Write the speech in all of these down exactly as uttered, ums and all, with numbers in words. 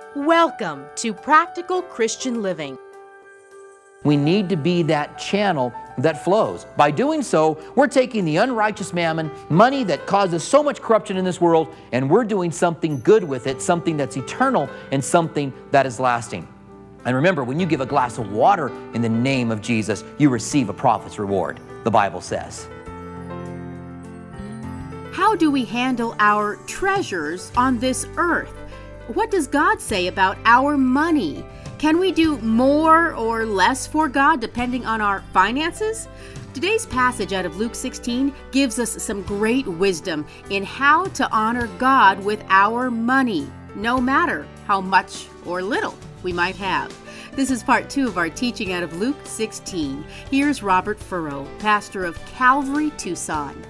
Welcome to Practical Christian Living. We need to be that channel that flows. By doing so, we're taking the unrighteous mammon, money that causes so much corruption in this world, and we're doing something good with it, something that's eternal and something that is lasting. And remember, when you give a glass of water in the name of Jesus, you receive a prophet's reward, the Bible says. How do we handle our treasures on this earth? What does God say about our money? Can we do more or less for God depending on our finances? Today's passage out of Luke sixteen gives us some great wisdom in how to honor God with our money, no matter how much or little we might have. This is part two of our teaching out of Luke sixteen. Here's Robert Furrow, pastor of Calvary, Tucson.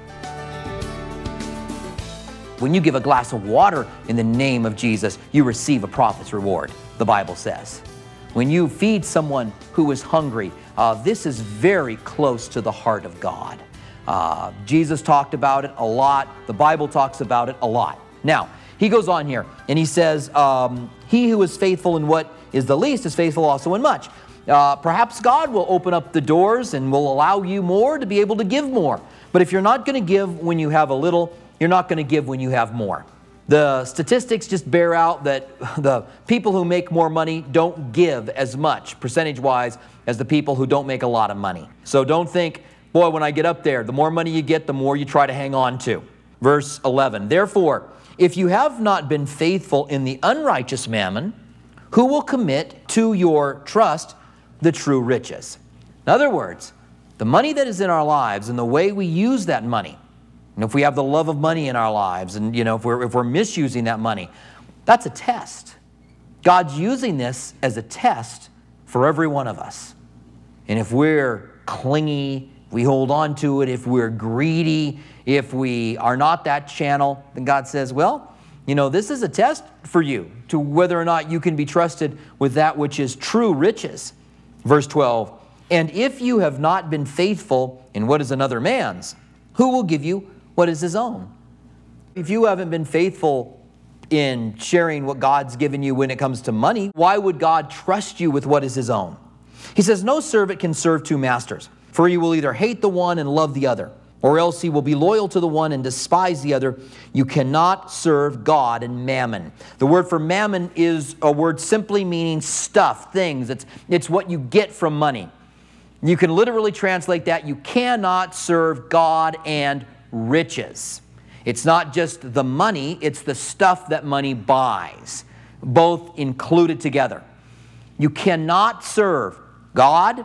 When you give a glass of water in the name of Jesus, you receive a prophet's reward, the Bible says. When you feed someone who is hungry, uh, this is very close to the heart of God. Uh, Jesus talked about it a lot. The Bible talks about it a lot. Now, he goes on here and he says, um, he who is faithful in what is the least is faithful also in much. Uh, perhaps God will open up the doors and will allow you more to be able to give more. But if you're not going to give when you have a little, you're not going to give when you have more. The statistics just bear out that the people who make more money don't give as much percentage-wise as the people who don't make a lot of money. So don't think, boy, when I get up there, the more money you get, the more you try to hang on to. Verse eleven, therefore, if you have not been faithful in the unrighteous mammon, who will commit to your trust the true riches? In other words, the money that is in our lives and the way we use that money, and if we have the love of money in our lives, and you know, if we're, if we're misusing that money, that's a test. God's using this as a test for every one of us. And if we're clingy, if we hold on to it, if we're greedy, if we are not that channel, then God says, well, you know, this is a test for you to whether or not you can be trusted with that which is true riches. Verse twelve, and if you have not been faithful in what is another man's, who will give you what is his own? If you haven't been faithful in sharing what God's given you when it comes to money, why would God trust you with what is his own? He says, no servant can serve two masters, for he will either hate the one and love the other, or else he will be loyal to the one and despise the other. You cannot serve God and mammon. The word for mammon is a word simply meaning stuff, things. It's, it's what you get from money. You can literally translate that. You cannot serve God and riches. It's not just the money, it's the stuff that money buys, both included together. You cannot serve God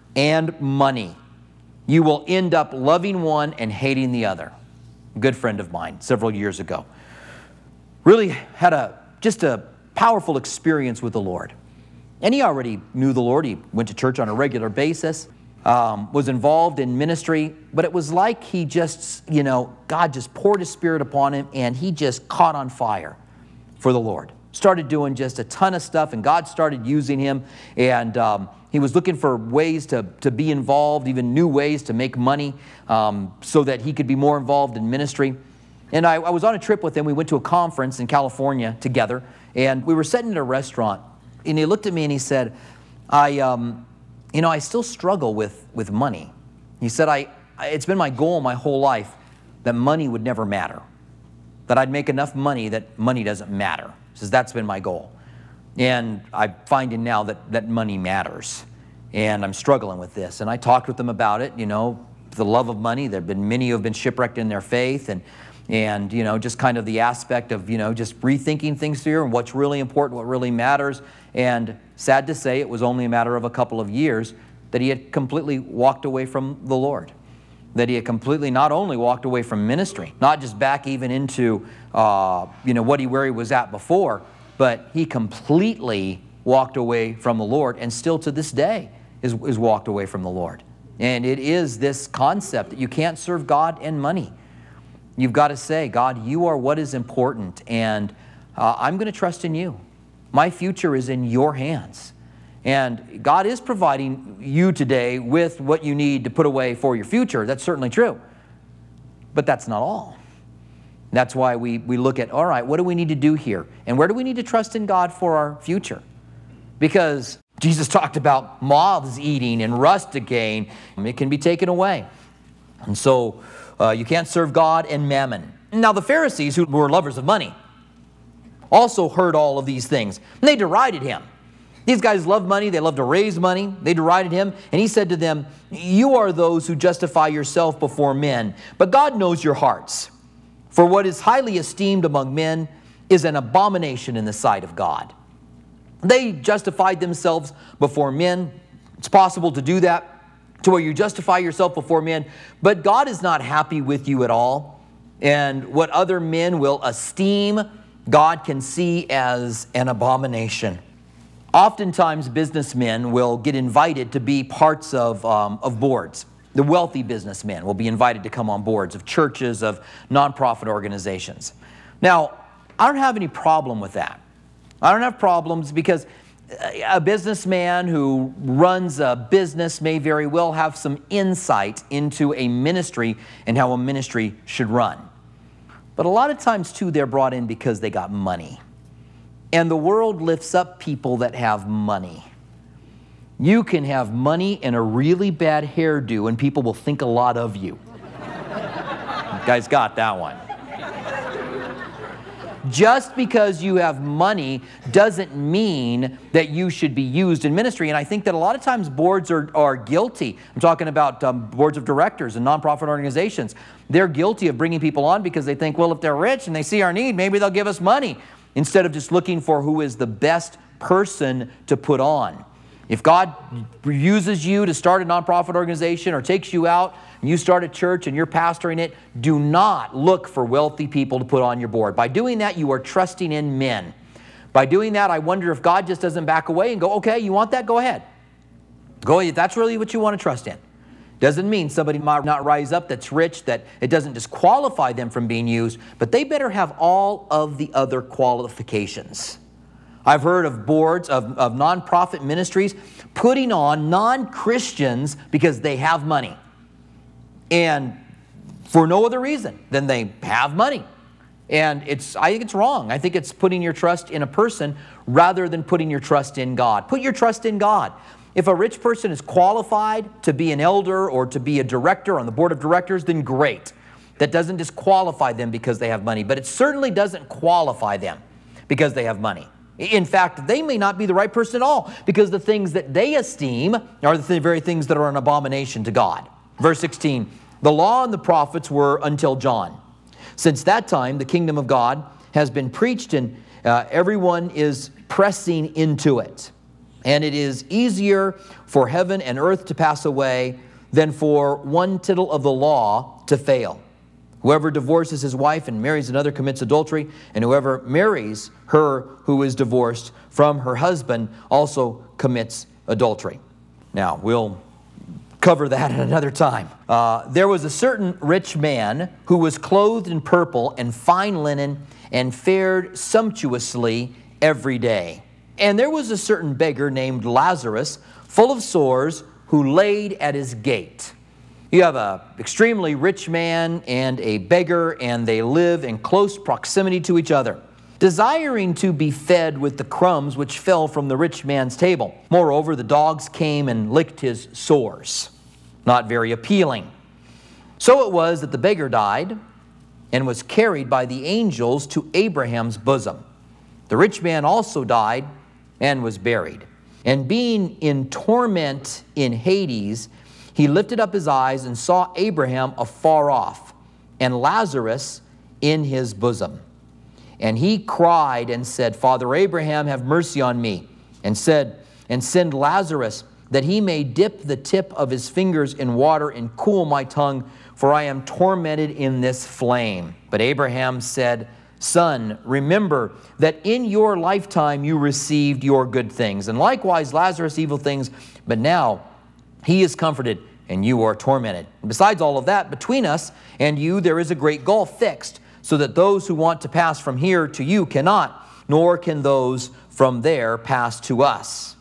and money. You will end up loving one and hating the other. A good friend of mine several years ago really had a just a powerful experience with the Lord. And he already knew the Lord. He went to church on a regular basis. Um, was involved in ministry, but it was like he just, you know, God just poured his Spirit upon him and he just caught on fire for the Lord. Started doing just a ton of stuff and God started using him, and um, he was looking for ways to, to be involved, even new ways to make money um, so that he could be more involved in ministry. And I, I was on a trip with him. We went to a conference in California together, and we were sitting at a restaurant, and he looked at me and he said, I... Um, You know, I still struggle with, with money. He said, I, it's been my goal my whole life that money would never matter, that I'd make enough money that money doesn't matter. He says, that's been my goal. And I'm finding now that, that money matters, and I'm struggling with this. And I talked with him about it, you know, the love of money. There have been many who have been shipwrecked in their faith, and, and you know, just kind of the aspect of, you know, just rethinking things here and what's really important, what really matters. And sad to say, it was only a matter of a couple of years that he had completely walked away from the Lord. That he had completely not only walked away from ministry, not just back even into uh, you know what he where he was at before, but he completely walked away from the Lord, and still to this day is, is walked away from the Lord. And it is this concept that you can't serve God and money. You've got to say, God, you are what is important, and uh, I'm going to trust in you. My future is in your hands. And God is providing you today with what you need to put away for your future. That's certainly true. But that's not all. That's why we, we look at, all right, what do we need to do here? And where do we need to trust in God for our future? Because Jesus talked about moths eating and rust again. It can be taken away. And so uh, you can't serve God and mammon. Now the Pharisees, who were lovers of money, also heard all of these things. And they derided him. These guys love money. They love to raise money. They derided him. And he said to them, you are those who justify yourself before men, but God knows your hearts. For what is highly esteemed among men is an abomination in the sight of God. They justified themselves before men. It's possible to do that, to where you justify yourself before men, but God is not happy with you at all. And what other men will esteem, God can see as an abomination. Oftentimes, businessmen will get invited to be parts of, um, of boards. The wealthy businessmen will be invited to come on boards of churches, of nonprofit organizations. Now, I don't have any problem with that. I don't have problems because a businessman who runs a business may very well have some insight into a ministry and how a ministry should run. But a lot of times, too, they're brought in because they got money. And the world lifts up people that have money. You can have money and a really bad hairdo, and people will think a lot of you. You guys got that one. Just because you have money doesn't mean that you should be used in ministry. And I think that a lot of times boards are, are guilty. I'm talking about um, boards of directors and nonprofit organizations. They're guilty of bringing people on because they think, well, if they're rich and they see our need, maybe they'll give us money, instead of just looking for who is the best person to put on. If God uses you to start a nonprofit organization or takes you out and you start a church and you're pastoring it, do not look for wealthy people to put on your board. By doing that, you are trusting in men. By doing that, I wonder if God just doesn't back away and go, okay, you want that? Go ahead. Go ahead. That's really what you want to trust in. Doesn't mean somebody might not rise up that's rich, that it doesn't disqualify them from being used, but they better have all of the other qualifications. I've heard of boards of, of nonprofit ministries putting on non-Christians because they have money. And for no other reason than they have money. And it's, I think it's wrong. I think it's putting your trust in a person rather than putting your trust in God. Put your trust in God. If a rich person is qualified to be an elder or to be a director on the board of directors, then great. That doesn't disqualify them because they have money, but it certainly doesn't qualify them because they have money. In fact, they may not be the right person at all because the things that they esteem are the very things that are an abomination to God. Verse sixteen, the law and the prophets were until John. Since that time, the kingdom of God has been preached and uh, everyone is pressing into it. And it is easier for heaven and earth to pass away than for one tittle of the law to fail. Whoever divorces his wife and marries another commits adultery, and whoever marries her who is divorced from her husband also commits adultery. Now, we'll cover that at another time. Uh, there was a certain rich man who was clothed in purple and fine linen and fared sumptuously every day. And there was a certain beggar named Lazarus, full of sores, who laid at his gate. You have an extremely rich man and a beggar, and they live in close proximity to each other, desiring to be fed with the crumbs which fell from the rich man's table. Moreover, the dogs came and licked his sores. Not very appealing. So it was that the beggar died and was carried by the angels to Abraham's bosom. The rich man also died and was buried. And being in torment in Hades, he lifted up his eyes and saw Abraham afar off, and Lazarus in his bosom. And he cried and said, Father Abraham, have mercy on me, and said, and send Lazarus, that he may dip the tip of his fingers in water and cool my tongue, for I am tormented in this flame. But Abraham said, Son, remember that in your lifetime you received your good things, and likewise Lazarus evil things, but now he is comforted, and you are tormented. And besides all of that, between us and you there is a great gulf fixed, so that those who want to pass from here to you cannot, nor can those from there pass to us.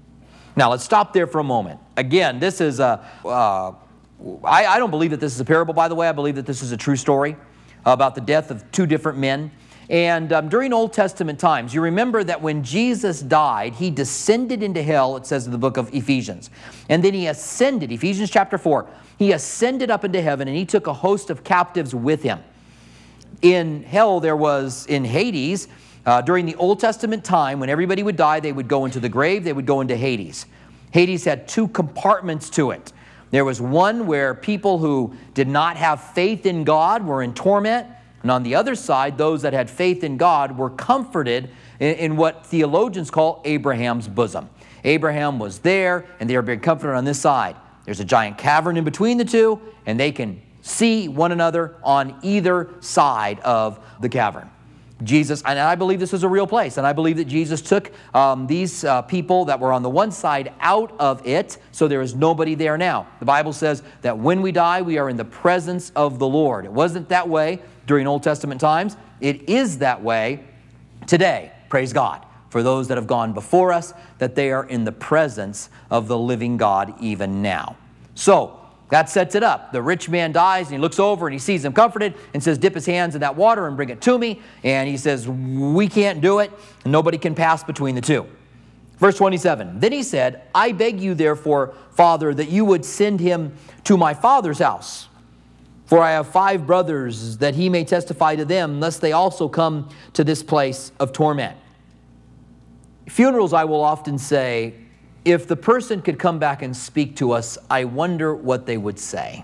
Now let's stop there for a moment. Again, this is a, uh, I, I don't believe that this is a parable, by the way. I believe that this is a true story. about the death of two different men. And um, during Old Testament times, you remember that when Jesus died, he descended into hell, it says in the book of Ephesians. And then he ascended, Ephesians chapter four, he ascended up into heaven and he took a host of captives with him. In hell, there was, in Hades, uh, during the Old Testament time, when everybody would die, they would go into the grave, they would go into Hades. Hades had two compartments to it. There was one where people who did not have faith in God were in torment. And on the other side, those that had faith in God were comforted in, in what theologians call Abraham's bosom. Abraham was there, and they were being comforted on this side. There's a giant cavern in between the two, and they can see one another on either side of the cavern. Jesus, and I believe this is a real place, and I believe that Jesus took um, these uh, people that were on the one side out of it, so there is nobody there now. The Bible says that when we die, we are in the presence of the Lord. It wasn't that way during Old Testament times. It is that way today. Praise God for those that have gone before us, that they are in the presence of the living God even now. So, that sets it up. The rich man dies, and he looks over, and he sees them comforted, and says, dip his hands in that water and bring it to me. And he says, we can't do it, and nobody can pass between the two. Verse twenty-seven, then he said, I beg you therefore, Father, that you would send him to my father's house. For I have five brothers, that he may testify to them, lest they also come to this place of torment. Funerals, I will often say, if the person could come back and speak to us, I wonder what they would say.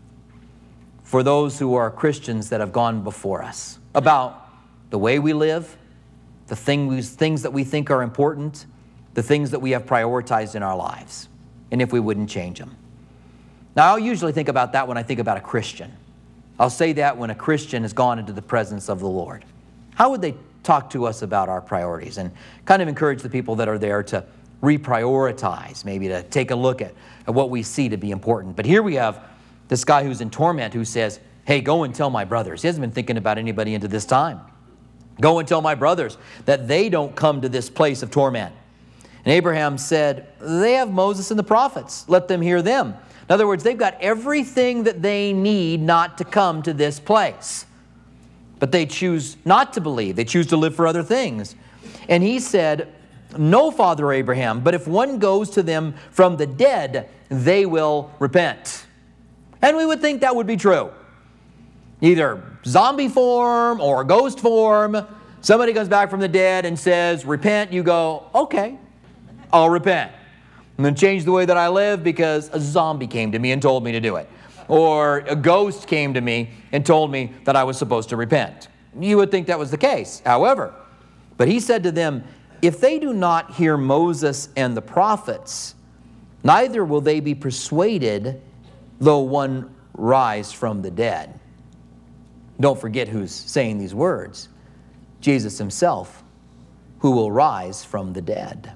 For those who are Christians that have gone before us, about the way we live, the things, things that we think are important, the things that we have prioritized in our lives, and if we wouldn't change them. Now, I'll usually think about that when I think about a Christian. I'll say that when a Christian has gone into the presence of the Lord. How would they talk to us about our priorities? And kind of encourage the people that are there to reprioritize, maybe to take a look at, at what we see to be important. But here we have this guy who's in torment who says, hey, go and tell my brothers. He hasn't been thinking about anybody into this time. Go and tell my brothers that they don't come to this place of torment. And Abraham said, they have Moses and the prophets. Let them hear them. In other words, they've got everything that they need not to come to this place. But they choose not to believe. They choose to live for other things. And he said, no, Father Abraham, but if one goes to them from the dead, they will repent. And we would think that would be true. Either zombie form or ghost form. Somebody comes back from the dead and says, repent. You go, okay, I'll repent. I'm going to change the way that I live because a zombie came to me and told me to do it. Or a ghost came to me and told me that I was supposed to repent. You would think that was the case. However, but he said to them, if they do not hear Moses and the prophets, neither will they be persuaded, though one rise from the dead. Don't forget who's saying these words. Jesus himself, who will rise from the dead.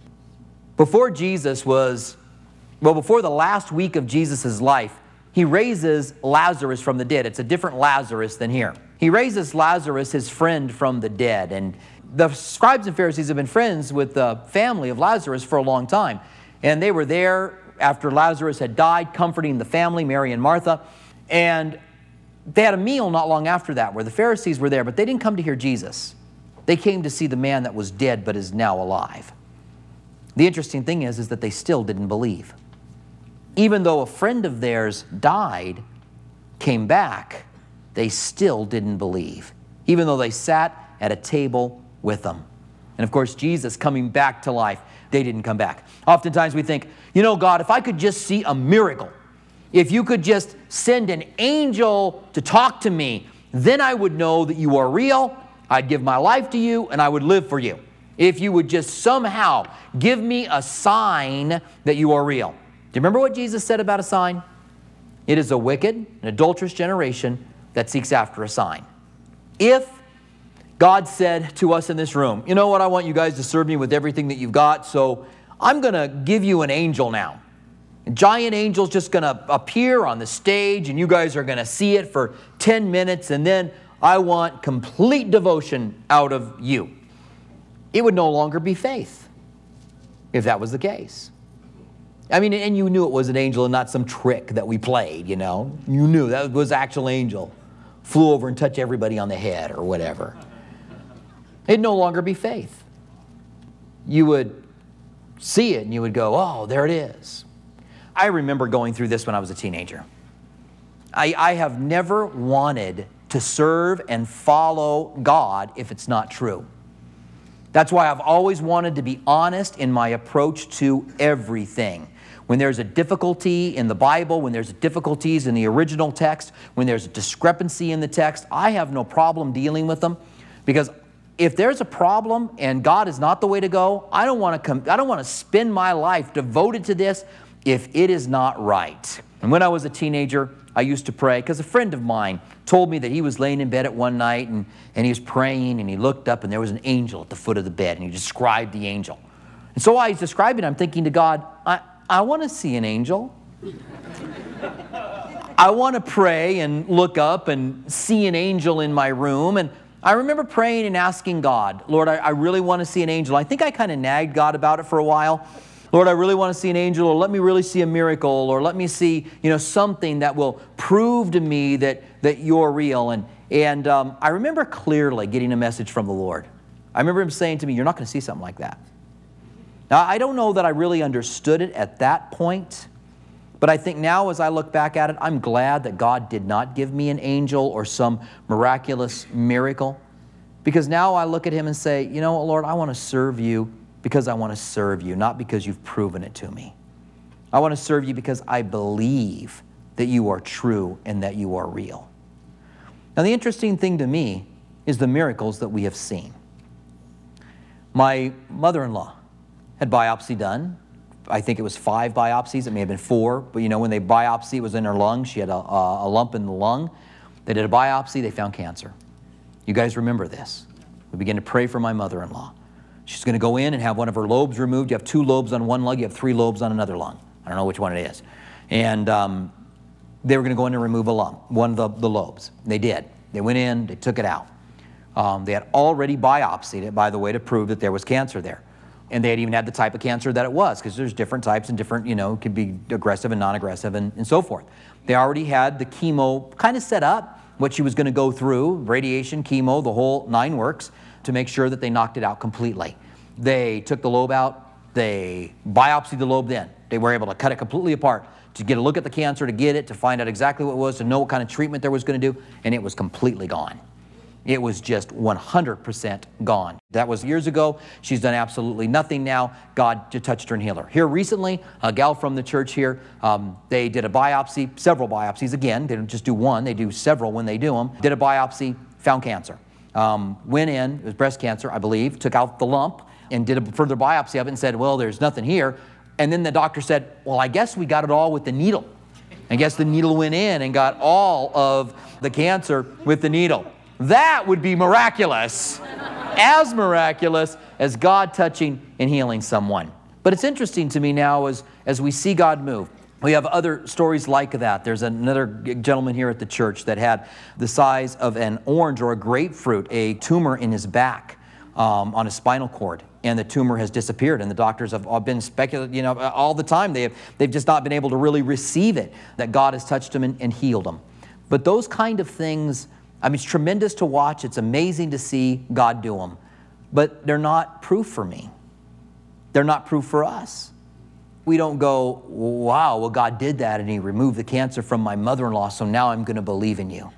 Before Jesus was, well, before the last week of Jesus' life, he raises Lazarus from the dead. It's a different Lazarus than here. He raises Lazarus, his friend, from the dead. And the scribes and Pharisees have been friends with the family of Lazarus for a long time. And they were there after Lazarus had died, comforting the family, Mary and Martha. And they had a meal not long after that where the Pharisees were there, but they didn't come to hear Jesus. They came to see the man that was dead but is now alive. The interesting thing is, is that they still didn't believe. Even though a friend of theirs died, came back, they still didn't believe. Even though they sat at a table with them. And of course, Jesus coming back to life, they didn't come back. Oftentimes we think, you know, God, if I could just see a miracle, if you could just send an angel to talk to me, then I would know that you are real. I'd give my life to you and I would live for you. If you would just somehow give me a sign that you are real. Do you remember what Jesus said about a sign? It is a wicked and adulterous generation that seeks after a sign. If God said to us in this room, you know what, I want you guys to serve me with everything that you've got, so I'm going to give you an angel now. A giant angel's just going to appear on the stage, and you guys are going to see it for ten minutes, and then I want complete devotion out of you. It would no longer be faith if that was the case. I mean, and you knew it was an angel and not some trick that we played, you know. You knew that was actual angel. flew over and touched everybody on the head or whatever. It'd no longer be faith. You would see it and you would go, oh, there it is. I remember going through this when I was a teenager. I, I have never wanted to serve and follow God if it's not true. That's why I've always wanted to be honest in my approach to everything. When there's a difficulty in the Bible, when there's difficulties in the original text, when there's a discrepancy in the text, I have no problem dealing with them, because if there's a problem and God is not the way to go, I don't want to come, I don't want to spend my life devoted to this if it is not right. And when I was a teenager, I used to pray, because a friend of mine told me that he was laying in bed at one night and, and he was praying and he looked up and there was an angel at the foot of the bed and he described the angel. And so while he's describing it, I'm thinking to God, I, I want to see an angel. I want to pray and look up and see an angel in my room. And I remember praying and asking God, Lord, I, I really want to see an angel. I think I kind of nagged God about it for a while. Lord, I really want to see an angel, or let me really see a miracle, or let me see, you know, something that will prove to me that, that you're real. And, and um, I remember clearly getting a message from the Lord. I remember him saying to me, you're not going to see something like that. Now, I don't know that I really understood it at that point, but I think now as I look back at it, I'm glad that God did not give me an angel or some miraculous miracle, because now I look at him and say, you know what, Lord, I want to serve you because I want to serve you, not because you've proven it to me. I want to serve you because I believe that you are true and that you are real. Now, the interesting thing to me is the miracles that we have seen. My mother-in-law had biopsy done. I think it was five biopsies. It may have been four. But, you know, when they biopsy, it was in her lung. She had a, a, a lump in the lung. They did a biopsy. They found cancer. You guys remember this. We began to pray for my mother-in-law. She's going to go in and have one of her lobes removed. You have two lobes on one lung. You have three lobes on another lung. I don't know which one it is. And um, they were going to go in and remove a lung, one of the, the lobes. They did. They went in. They took it out. Um, they had already biopsied it, by the way, to prove that there was cancer there. And they had even had the type of cancer that it was, because there's different types and different, you know, it could be aggressive and non-aggressive and, and so forth. They already had the chemo kind of set up, what she was going to go through, radiation, chemo, the whole nine works, to make sure that they knocked it out completely. They took the lobe out. They biopsied the lobe then. They were able to cut it completely apart to get a look at the cancer, to get it, to find out exactly what it was, to know what kind of treatment there was going to do, and it was completely gone. It was just one hundred percent gone. That was years ago. She's done absolutely nothing now. God just touched her and healed her. Here recently, a gal from the church here, um, they did a biopsy, several biopsies. Again, they don't just do one, they do several when they do them. Did a biopsy, found cancer. Um, went in, it was breast cancer, I believe, took out the lump and did a further biopsy of it and said, well, there's nothing here. And then the doctor said, well, I guess we got it all with the needle. I guess the needle went in and got all of the cancer with the needle. That would be miraculous, as miraculous as God touching and healing someone. But it's interesting to me now as, as we see God move. We have other stories like that. There's another gentleman here at the church that had the size of an orange or a grapefruit, a tumor in his back um, on his spinal cord. And the tumor has disappeared, and the doctors have all been speculating, you know, all the time. They have, they've just not been able to really receive it, that God has touched him and, and healed him. But those kind of things, I mean, it's tremendous to watch. It's amazing to see God do them. But they're not proof for me. They're not proof for us. We don't go, wow, well, God did that and he removed the cancer from my mother-in-law, so now I'm going to believe in you.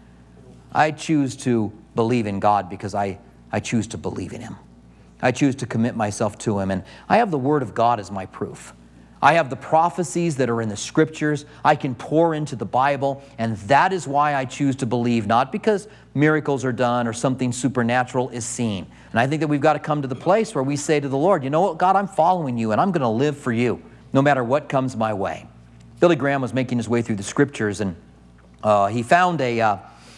I choose to believe in God because I, I choose to believe in him. I choose to commit myself to him, and I have the Word of God as my proof. I have the prophecies that are in the Scriptures. I can pour into the Bible, and that is why I choose to believe, not because miracles are done or something supernatural is seen. And I think that we've got to come to the place where we say to the Lord, you know what, God, I'm following you, and I'm going to live for you, no matter what comes my way. Billy Graham was making his way through the Scriptures, and uh, he found a uh,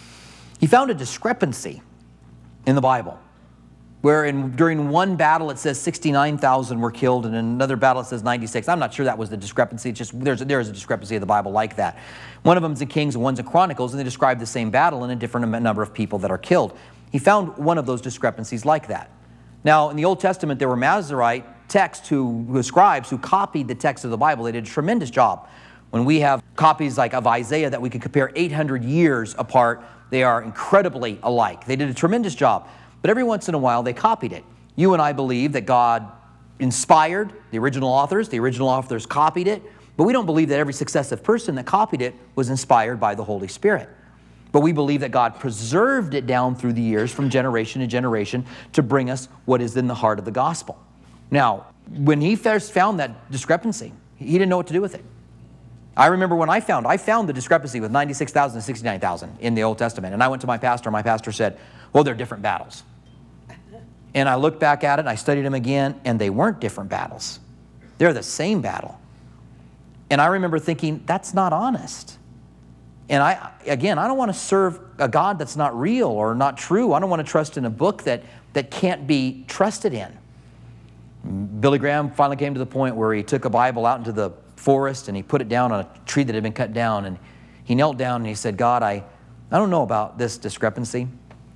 he found a discrepancy in the Bible, where in, during one battle it says sixty-nine thousand were killed, and in another battle it says ninety-six. I'm not sure that was the discrepancy. It's just there's, there is a discrepancy in the Bible like that. One of them's in Kings and one's in Chronicles, and they describe the same battle and a different number of people that are killed. He found one of those discrepancies like that. Now, in the Old Testament, there were Masorite texts, who, who scribes who copied the text of the Bible. They did a tremendous job. When we have copies like of Isaiah that we can compare eight hundred years apart, they are incredibly alike. They did a tremendous job, but every once in a while they copied it. You and I believe that God inspired the original authors, the original authors copied it, but we don't believe that every successive person that copied it was inspired by the Holy Spirit. But we believe that God preserved it down through the years from generation to generation to bring us what is in the heart of the gospel. Now, when he first found that discrepancy, he didn't know what to do with it. I remember when I found, I found the discrepancy with ninety-six thousand and sixty-nine thousand in the Old Testament. And I went to my pastor, and my pastor said, well, they're different battles. And I looked back at it, and I studied them again, and they weren't different battles. They're the same battle. And I remember thinking, that's not honest. And I, again, I don't want to serve a God that's not real or not true. I don't want to trust in a book that, that can't be trusted in. Billy Graham finally came to the point where he took a Bible out into the forest and he put it down on a tree that had been cut down, and he knelt down and he said, God, I, I don't know about this discrepancy.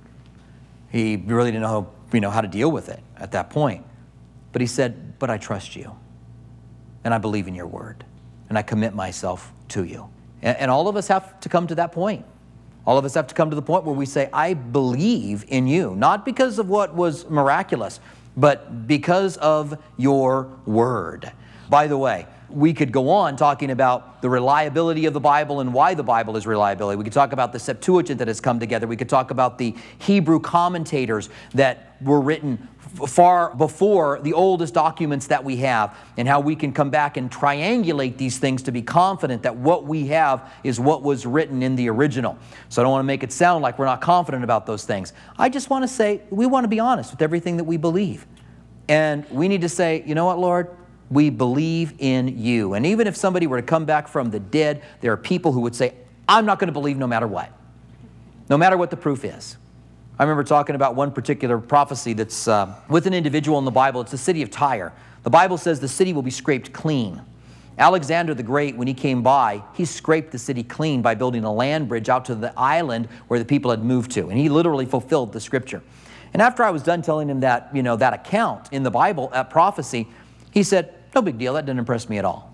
He really didn't know, you know how to deal with it at that point. But he said, but I trust you, and I believe in your word, and I commit myself to you. And, and all of us have to come to that point. All of us have to come to the point where we say, I believe in you, not because of what was miraculous, but because of your word. By the way, we could go on talking about the reliability of the Bible and why the Bible is reliability. We could talk about the Septuagint that has come together. We could talk about the Hebrew commentators that were written far before the oldest documents that we have, and how we can come back and triangulate these things to be confident that what we have is what was written in the original. So I don't want to make it sound like we're not confident about those things. I just want to say we want to be honest with everything that we believe. And we need to say, you know what, Lord? We believe in you. And even if somebody were to come back from the dead, there are people who would say, I'm not going to believe no matter what. No matter what the proof is. I remember talking about one particular prophecy that's uh, with an individual in the Bible. It's the city of Tyre. The Bible says the city will be scraped clean. Alexander the Great, when he came by, he scraped the city clean by building a land bridge out to the island where the people had moved to. And he literally fulfilled the scripture. And after I was done telling him that, you know, that account in the Bible, that prophecy, he said, no big deal, that didn't impress me at all.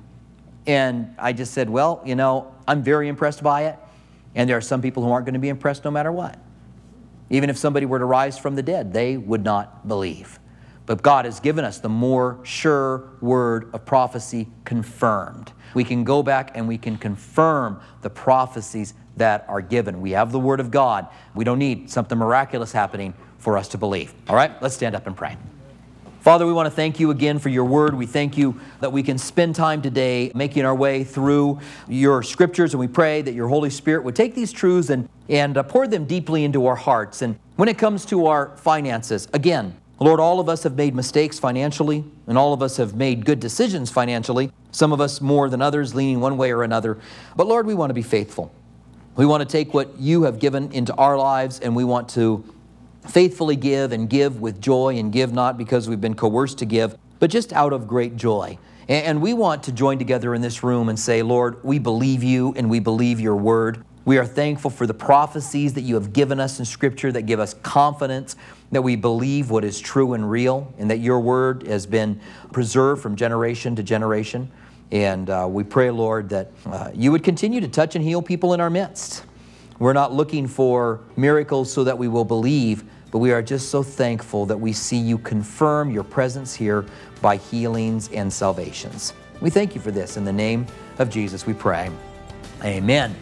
And I just said, well, you know, I'm very impressed by it. And there are some people who aren't going to be impressed no matter what. Even if somebody were to rise from the dead, they would not believe. But God has given us the more sure word of prophecy confirmed. We can go back and we can confirm the prophecies that are given. We have the word of God. We don't need something miraculous happening for us to believe. All right, let's stand up and pray. Father, we want to thank you again for your word. We thank you that we can spend time today making our way through your scriptures, and we pray that your Holy Spirit would take these truths and, and uh, pour them deeply into our hearts. And when it comes to our finances, again, Lord, all of us have made mistakes financially, and all of us have made good decisions financially, some of us more than others, leaning one way or another. But Lord, we want to be faithful. We want to take what you have given into our lives, and we want to faithfully give, and give with joy, and give not because we've been coerced to give, but just out of great joy. And we want to join together in this room and say, Lord, we believe you and we believe your word. We are thankful for the prophecies that you have given us in Scripture that give us confidence that we believe what is true and real, and that your word has been preserved from generation to generation. And uh, we pray, Lord, that uh, you would continue to touch and heal people in our midst. We're not looking for miracles so that we will believe, but we are just so thankful that we see you confirm your presence here by healings and salvations. We thank you for this. In the name of Jesus we pray. Amen.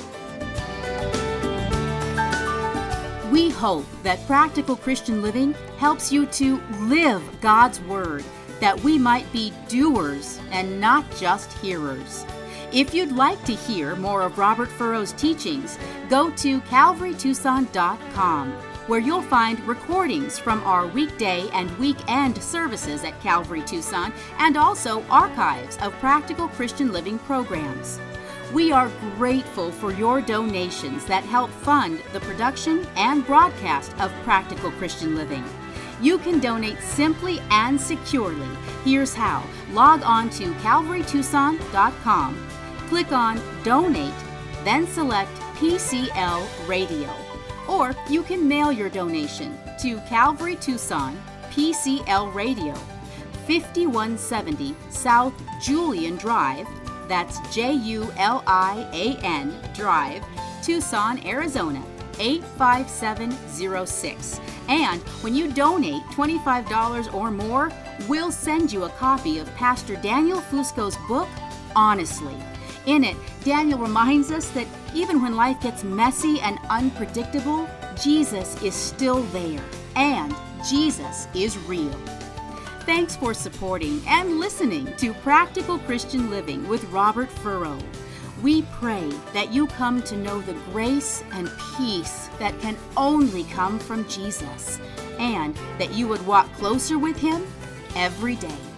We hope that Practical Christian Living helps you to live God's Word, that we might be doers and not just hearers. If you'd like to hear more of Robert Furrow's teachings, go to calvary tucson dot com, where you'll find recordings from our weekday and weekend services at Calvary Tucson, and also archives of Practical Christian Living programs. We are grateful for your donations that help fund the production and broadcast of Practical Christian Living. You can donate simply and securely. Here's how. Log on to calvary tucson dot com. Click on Donate, then select P C L Radio. Or you can mail your donation to Calvary Tucson, P C L Radio, fifty-one seventy South Julian Drive, That's J U L I A N Drive, Tucson, Arizona, eight five seven zero six. And when you donate twenty-five dollars or more, we'll send you a copy of Pastor Daniel Fusco's book, Honestly. In it, Daniel reminds us that even when life gets messy and unpredictable, Jesus is still there, and Jesus is real. Thanks for supporting and listening to Practical Christian Living with Robert Furrow. We pray that you come to know the grace and peace that can only come from Jesus, and that you would walk closer with Him every day.